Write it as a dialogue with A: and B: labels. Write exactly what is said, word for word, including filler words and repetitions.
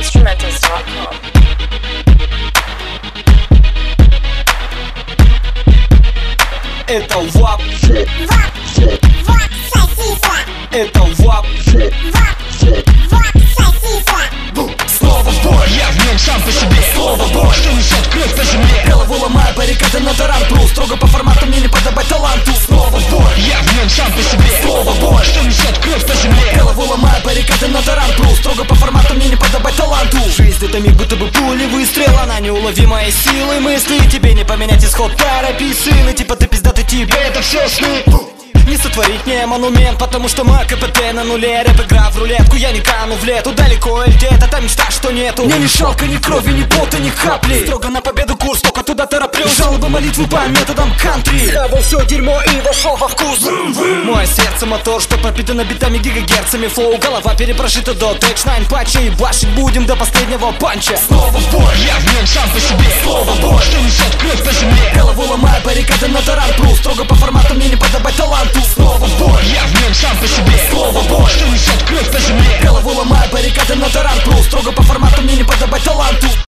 A: instrumentals dot com.
B: Это вап, это вап.
C: Снова бой, я в нем сам по себе. Слово бой, что несет кровь по земле.
B: Голову ломаю, баррикады на таранту. Строго по формату, мне не подобать таланту.
C: Снова бой, я в нем сам по себе.
B: Слово бой,
C: что несет кровь по земле.
B: Голову ломаю, баррикады на таранту. Строго по формату, мне не подобать таланту. Жизнь это миг, будто бы пули выстрел. Она неуловимая силой мысли. Тебе не поменять исход, торопи, сын. И типа ты пиздатый тип, это все сны. Не сотворить мне монумент, потому что мой КПТ на нуле. Рэп игра в рулетку, я не кану в лету. Далеко и где-то та мечта, что нету. Мне ни шалка, ни крови, ни пота, ни капли. Строго на победу курс, только туда тороплюсь. Жалобы, молитвы по методам кантри. Я во все дерьмо и вошел во вкус. Мое сердце мотор, что пропитано битами, гигагерцами. Флоу, голова перепрошита до Тэч найн патча. И башить будем до последнего панча.
C: Снова бой, я в нем сам по себе.
B: Слово бой,
C: что несет кровь по земле.
B: Голову ломаю, баррикады на таранту. Строго по формату, мне не подобать таланту.
C: Снова бой, я в нем сам по себе.
B: Слово бой,
C: что несет кровь по земле.
B: Голову ломаю, баррикады на таранту. Строго по формату, мне не подобать таланту.